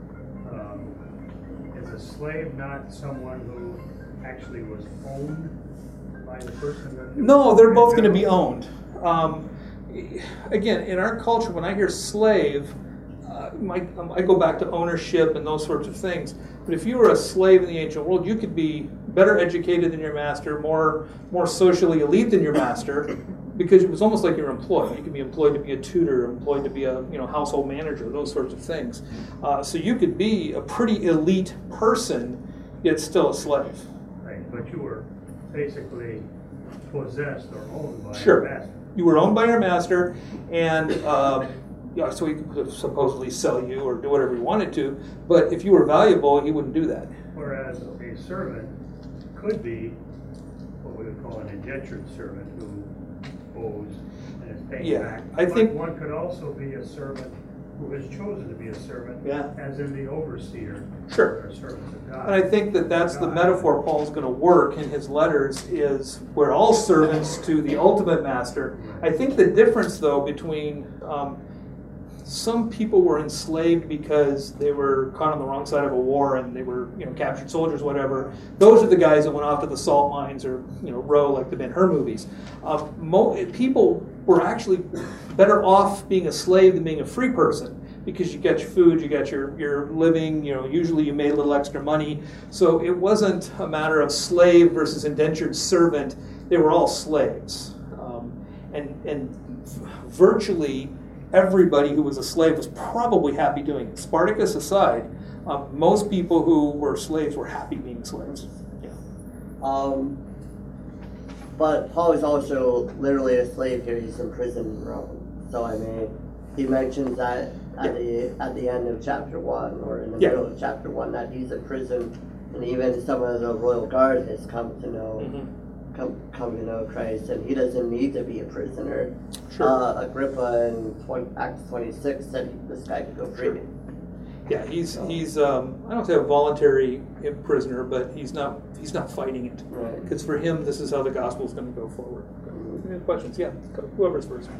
Is a slave not someone who actually was owned by the person that... No, they're both going to be owned. Again, in our culture, when I hear slave, I go back to ownership and those sorts of things. But if you were a slave in the ancient world, you could be better educated than your master, more socially elite than your master, because it was almost like you're employed. You could be employed to be a tutor, employed to be a household manager, those sorts of things. So you could be a pretty elite person, yet still a slave. Right, but you were basically possessed or owned by Sure. your master. You were owned by your master, and so he could supposedly sell you or do whatever he wanted to. But if you were valuable, he wouldn't do that. Whereas a servant could be what we would call an indentured servant who owes and is paying Yeah, back. I think- But one could also be a servant who has chosen to be a servant, Yeah. as in the overseer. Sure. Or servants of God. And I think that that's the metaphor Paul's going to work in his letters, is we're all servants to the ultimate master. I think the difference, though, between some people were enslaved because they were caught on the wrong side of a war and they were, captured soldiers, whatever. Those are the guys that went off to the salt mines or, row like the Ben-Hur movies. People were actually better off being a slave than being a free person, because you got your food, you got your living, usually you made a little extra money. So it wasn't a matter of slave versus indentured servant. They were all slaves. And virtually everybody who was a slave was probably happy doing it. Spartacus aside, most people who were slaves were happy being slaves. Yeah. But Paul is also literally a slave here. He's in prison in Rome. So he mentions that at the end of chapter 1 or in the middle of chapter 1 that he's in prison, and even some of the royal guard has come to know come to know Christ, and he doesn't need to be a prisoner. Sure. Agrippa in Acts 26 said this guy could go free. Yeah, he's I don't say a voluntary prisoner, but he's not fighting it. Right. Because for him, this is how the gospel is going to go forward. Any questions? Yeah, whoever's first.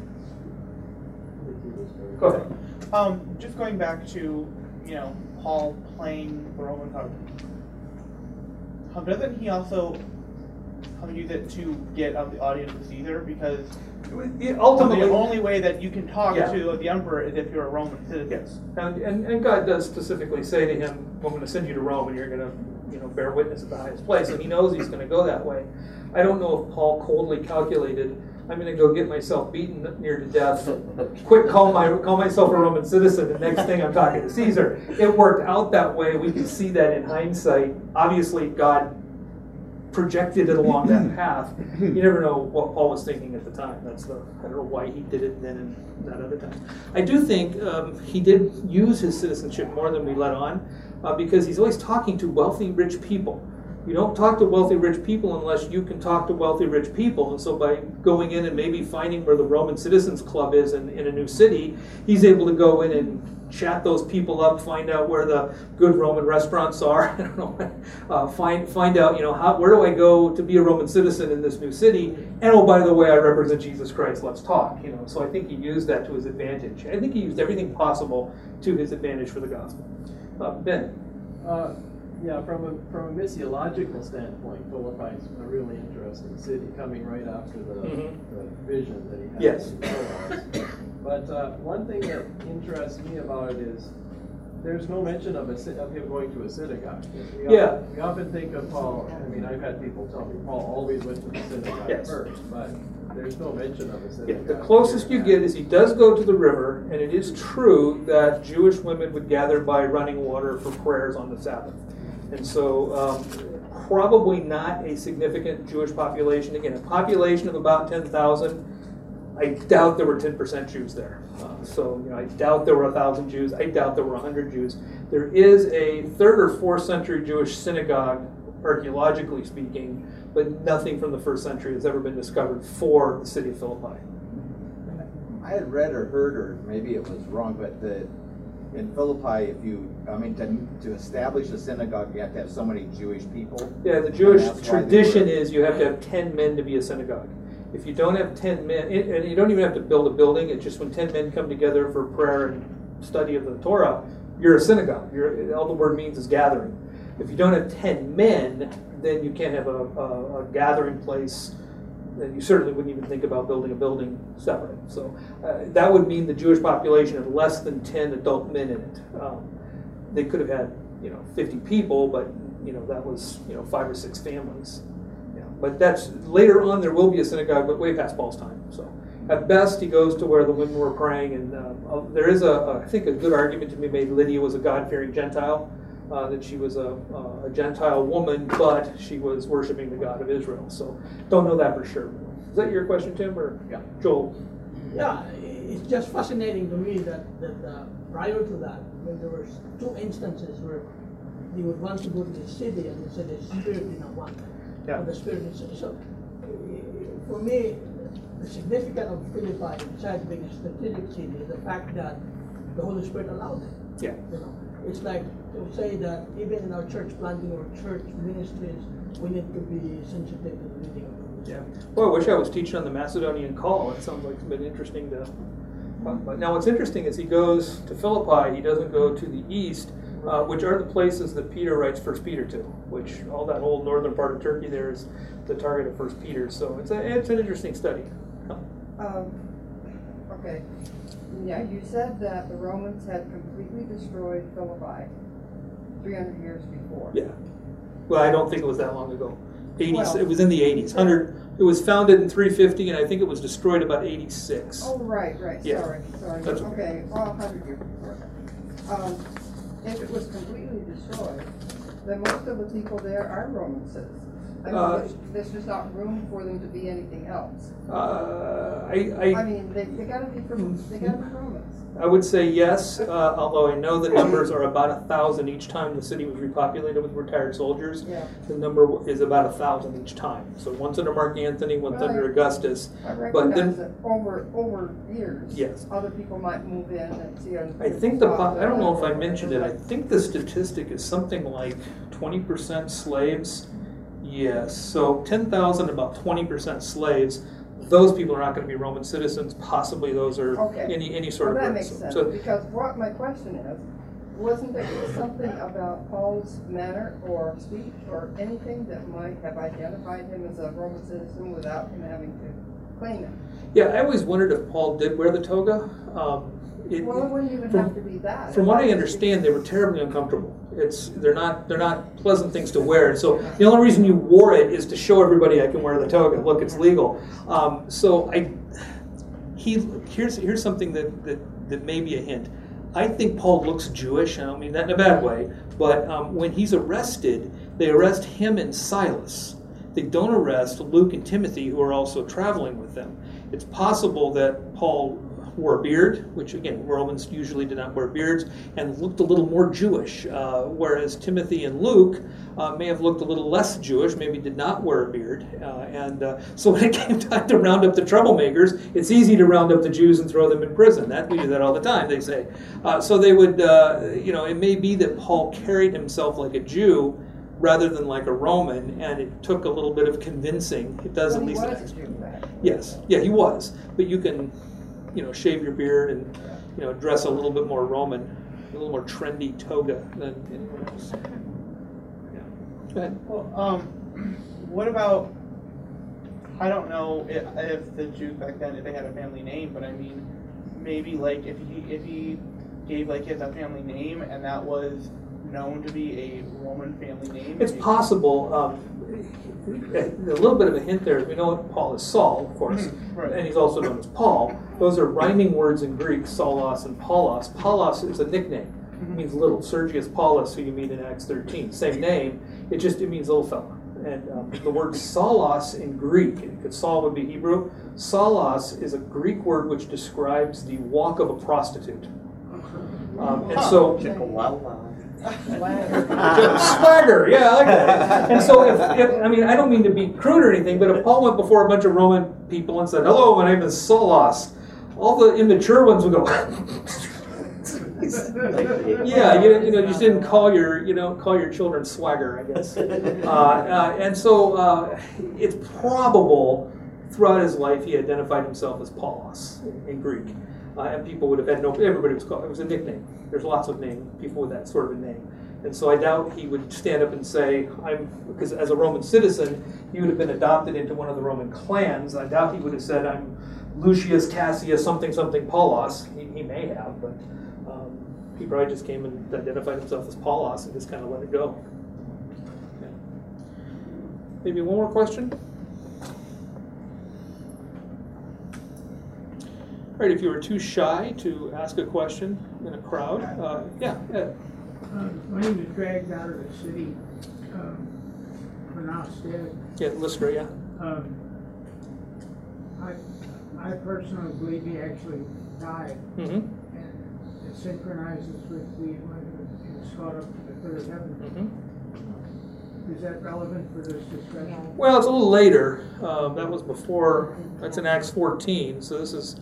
Go ahead. Just going back to, Paul playing the Roman card. Doesn't he also use it to get the audience to Caesar? Because Ultimately, the only way that you can talk Yeah. to the emperor is if you're a Roman citizen. yes, and God does specifically say to him, "I'm going to send you to Rome, and you're going to, bear witness at the highest place." And he knows he's going to go that way. I don't know if Paul coldly calculated, I'm going to go get myself beaten near to death. Quick, call myself a Roman citizen. The next thing I'm talking to Caesar. It worked out that way. We can see that in hindsight. Obviously, God projected it along that path. You never know what Paul was thinking at the time. I don't know why he did it then and that other time. I do think he did use his citizenship more than we let on, because he's always talking to wealthy, rich people. You don't talk to wealthy, rich people unless you can talk to wealthy, rich people. And so by going in and maybe finding where the Roman Citizens Club is in a new city, he's able to go in and chat those people up, find out where the good Roman restaurants are. I don't know. Find out, where do I go to be a Roman citizen in this new city? And oh, by the way, I represent Jesus Christ. Let's talk. So I think he used that to his advantage. I think he used everything possible to his advantage for the gospel. Ben. Yeah, from a missiological standpoint, Philippi is a really interesting city, coming right after the vision that he had. Yes. in Troas. But one thing that interests me about it is there's no mention of him going to a synagogue. We often think of Paul. I've had people tell me Paul always went to the synagogue first, but there's no mention of a synagogue. Yeah, the closest you get is he does go to the river, and it is true that Jewish women would gather by running water for prayers on the Sabbath. And so probably not a significant Jewish population. Again, a population of about 10,000. I doubt there were 10% Jews there. So I doubt there were 1,000 Jews. I doubt there were 100 Jews. There is a 3rd or 4th century Jewish synagogue, archaeologically speaking, but nothing from the 1st century has ever been discovered for the city of Philippi. I had read or heard, or maybe it was wrong, but in Philippi, to establish a synagogue, you have to have so many Jewish people. Yeah, the Jewish tradition is you have to have 10 men to be a synagogue. If you don't have 10 men, and you don't even have to build a building, it's just when 10 men come together for prayer and study of the Torah, you're a synagogue. All the word means is gathering. If you don't have 10 men, then you can't have a gathering place, and you certainly wouldn't even think about building a building separate. So that would mean the Jewish population had less than 10 adult men in it. They could have had 50 people, but that was 5 or 6 families. But that's later on. There will be a synagogue, but way past Paul's time. So at best, he goes to where the women were praying, and there is I think a good argument to be made. Lydia was a God-fearing Gentile, that she was a Gentile woman, but she was worshiping the God of Israel. So don't know that for sure. Is that your question, Tim, or Joel? Yeah, it's just fascinating to me that prior to that, when there were 2 instances where they would want to go to the city and they said the spirit didn't want them. Yeah. The spirit is, so for me, the significance of Philippi, besides being a strategic city, is the fact that the Holy Spirit allowed it. Yeah. It's like to say that even in our church planting or church ministries, we need to be sensitive to the leading of the Holy Spirit. Yeah. Well, I wish I was teaching on the Macedonian call. It sounds like it's been interesting to. But now, what's interesting is he goes to Philippi. He doesn't go to the east, which are the places that Peter writes 1 Peter to. Which all that whole northern part of Turkey there is the target of 1 Peter. So it's an interesting study. Okay. Yeah, you said that the Romans had completely destroyed Philippi 300 years before. Yeah. Well, I don't think it was that long ago. 80s. Well, it was in the 80s. 100. It was founded in 350, and I think it was destroyed about 86. Oh, right. Yeah. Sorry. That's okay. Well, 100 years before. If it was completely destroyed, then most of the people there are Roman citizens. I mean, there's just not room for them to be anything else. I mean, they gotta be Romans. I would say yes, although I know the numbers are about 1,000 each time the city was repopulated with retired soldiers. Yeah. The number is about 1,000 each time. So once under Mark Antony, once under Augustus. I recognize that over years, yes, other people might move in and see. I think I don't know if I mentioned it. I think the statistic is something like 20% slaves. Yes, so 10,000, about 20% slaves. Those people are not going to be Roman citizens. Possibly those are any sort of. That makes sense. So, because what my question is, wasn't there something about Paul's manner or speech or anything that might have identified him as a Roman citizen without him having to claim it? Yeah, I always wondered if Paul did wear the toga. It wouldn't even have to be that. From what I understand, they were terribly uncomfortable. They're not pleasant things to wear. So the only reason you wore it is to show everybody I can wear the toga. Look, it's legal. Here's something that may be a hint. I think Paul looks Jewish. I don't mean that in a bad way, but when he's arrested, they arrest him and Silas. They don't arrest Luke and Timothy, who are also traveling with them. It's possible that Paul wore a beard, which again, Romans usually did not wear beards, and looked a little more Jewish, whereas Timothy and Luke may have looked a little less Jewish, maybe did not wear a beard. So when it came time to round up the troublemakers, it's easy to round up the Jews and throw them in prison. We do that all the time, they say. So they would, it may be that Paul carried himself like a Jew rather than like a Roman, and it took a little bit of convincing. It does at least. He was a Jew, right? Yes, yeah, he was, but you can shave your beard and, dress a little bit more Roman, a little more trendy toga than anyone else. Yeah. Go ahead. Well, what about, I don't know if the Jews back then, if they had a family name, but I mean, maybe like if he gave like his family name and that was known to be a Roman family name. It's possible. A little bit of a hint there. We know Paul is Saul, of course, right. And he's also known as Paul. Those are rhyming words in Greek, Saulos and Paulos. Paulos is a nickname. It means little. Sergius Paulus, who you meet in Acts 13. Same name. It means little fella. And the word salos in Greek, because Saul would be Hebrew, salos is a Greek word which describes the walk of a prostitute. And so, swagger, yeah, I like that. And so, if I mean, I don't mean to be crude or anything, but if Paul went before a bunch of Roman people and said, "Hello, my name is Salos," all the immature ones would go. Yeah, you just didn't call your children swagger, I guess. And so it's probable throughout his life he identified himself as Paulos in Greek, and people would have had everybody was called. It was a nickname. There's lots of people with that sort of a name, and so I doubt he would stand up and say, because as a Roman citizen he would have been adopted into one of the Roman clans. I doubt he would have said, "I'm Lucius Cassius something something Paulos." He may have, but. He probably just came and identified himself as Paulos and just kind of let it go. Yeah. Maybe one more question? All right, if you were too shy to ask a question in a crowd, yeah. When he was dragged out of the city, pronounced dead. Yeah, Lystra, yeah. I personally believe he actually died. Mm-hmm. It synchronizes with when he was caught up to the third heaven. Mm-hmm. Is that relevant for this discussion? Well, it's a little later. That was before. That's in Acts 14. So this is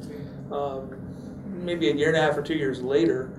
maybe a year and a half or 2 years later.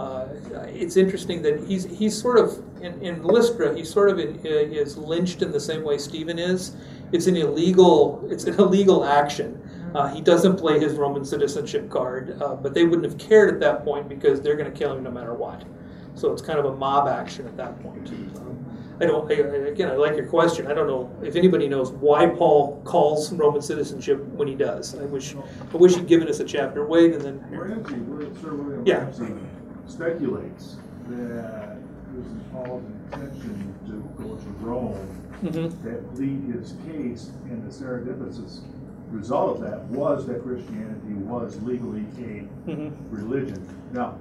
It's interesting that he's sort of in Lystra. He sort of is lynched in the same way Stephen is. It's an illegal action. He doesn't play his Roman citizenship card, but they wouldn't have cared at that point because they're going to kill him no matter what. So it's kind of a mob action at that point. I like your question. I don't know if anybody knows why Paul calls Roman citizenship when he does. I wish he'd given us a chapter. Wait, and then Sir William Yeah. Ramsey speculates that this is Paul's intention to go to Rome Mhm. to plead his case, and the serendipitous result of that was that Christianity was legally a religion. Now,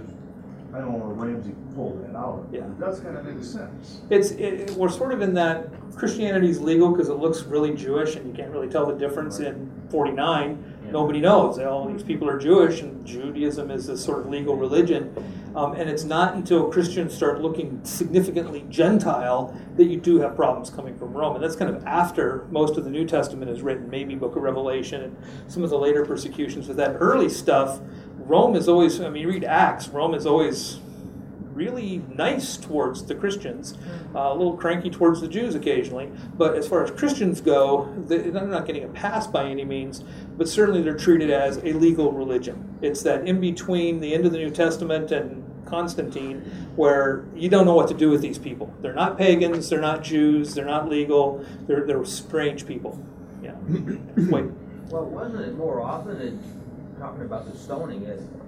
I don't know where Ramsey pulled that out. Yeah. It does kind of make sense. We're sort of in that Christianity is legal because it looks really Jewish, and you can't really tell the difference in 49. Nobody knows. All these people are Jewish, and Judaism is a sort of legal religion. And it's not until Christians start looking significantly Gentile that you do have problems coming from Rome. And that's kind of after most of the New Testament is written, maybe Book of Revelation and some of the later persecutions. With that early stuff, Rome is always, you read Acts, Rome is always really nice towards the Christians, a little cranky towards the Jews occasionally. But as far as Christians go, they're not getting a pass by any means, but certainly they're treated as a legal religion. It's that in between the end of the New Testament and Constantine where you don't know what to do with these people. They're not pagans, they're not Jews, they're not legal, they're strange people. Yeah. Wait. Well, wasn't it more often, talking about the stoning,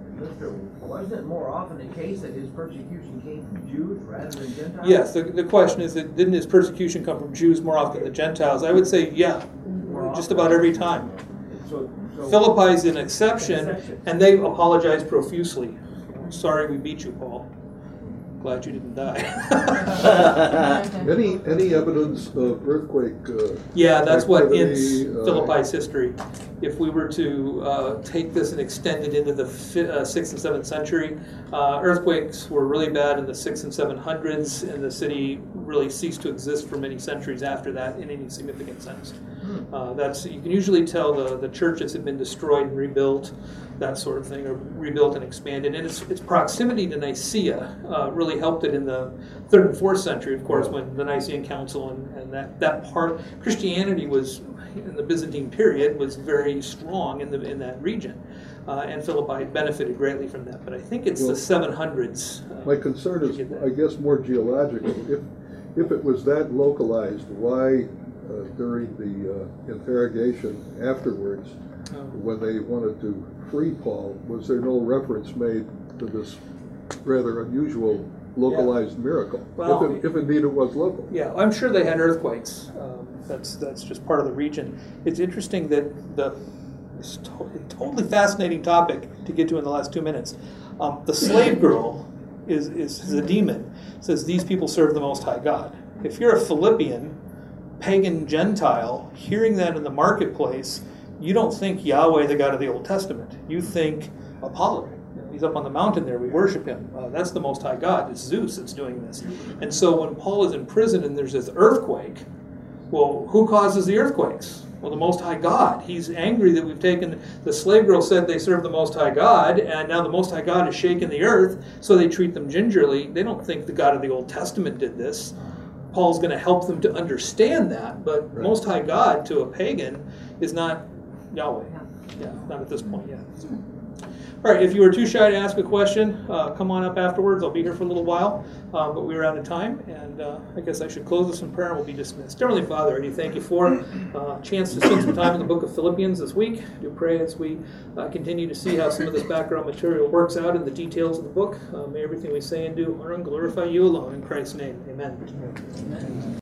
wasn't it more often the case that his persecution came from Jews rather than Gentiles? Yes, the question is that didn't his persecution come from Jews more often than Gentiles? I would say, yeah, just about every time. So Philippi is an exception, and they apologize profusely. Sorry we beat you, Paul. Glad you didn't die. Any evidence of earthquake? Yeah, that's what ends activity, Philippi's history. If we were to take this and extend it into the 6th and 7th century, earthquakes were really bad in the 600s and 700s, and the city really ceased to exist for many centuries after that in any significant sense. You can usually tell the churches had been destroyed and rebuilt, that sort of thing, or rebuilt and expanded. And its proximity to Nicaea really helped it in the 3rd and 4th century, of course, when the Nicene Council and that part, Christianity was, in the Byzantine period, was very strong in that region. And Philippi benefited greatly from that. But I think it's the 700s. My concern is, I guess, more geological. If it was that localized, why during the interrogation afterwards, when they wanted to free Paul, was there no reference made to this rather unusual localized miracle? Well, if indeed it was local. Yeah, I'm sure they had earthquakes. That's just part of the region. It's interesting that it's totally fascinating topic to get to in the last 2 minutes. The slave girl is a demon. It says these people serve the Most High God. If you're a Philippian, pagan Gentile hearing that in the marketplace, you don't think Yahweh, the God of the Old Testament. You think Apollo. He's up on the mountain there. We worship him. That's the Most High God. It's Zeus that's doing this. And so when Paul is in prison and there's this earthquake, well, who causes the earthquakes? Well, the Most High God. He's angry that we've taken, the slave girl said they serve the Most High God, and now the Most High God has shaken the earth, so they treat them gingerly. They don't think the God of the Old Testament did this. Paul's going to help them to understand that, but right. Most High God to a pagan is not Yahweh. Yeah, not at this point yet. All right, if you were too shy to ask a question, come on up afterwards. I'll be here for a little while, but we are out of time, and I guess I should close with some prayer and we'll be dismissed. Heavenly Father, I do thank you for a chance to spend some time in the book of Philippians this week. I do pray as we continue to see how some of this background material works out in the details of the book. May everything we say and do honor and glorify you alone. In Christ's name, amen.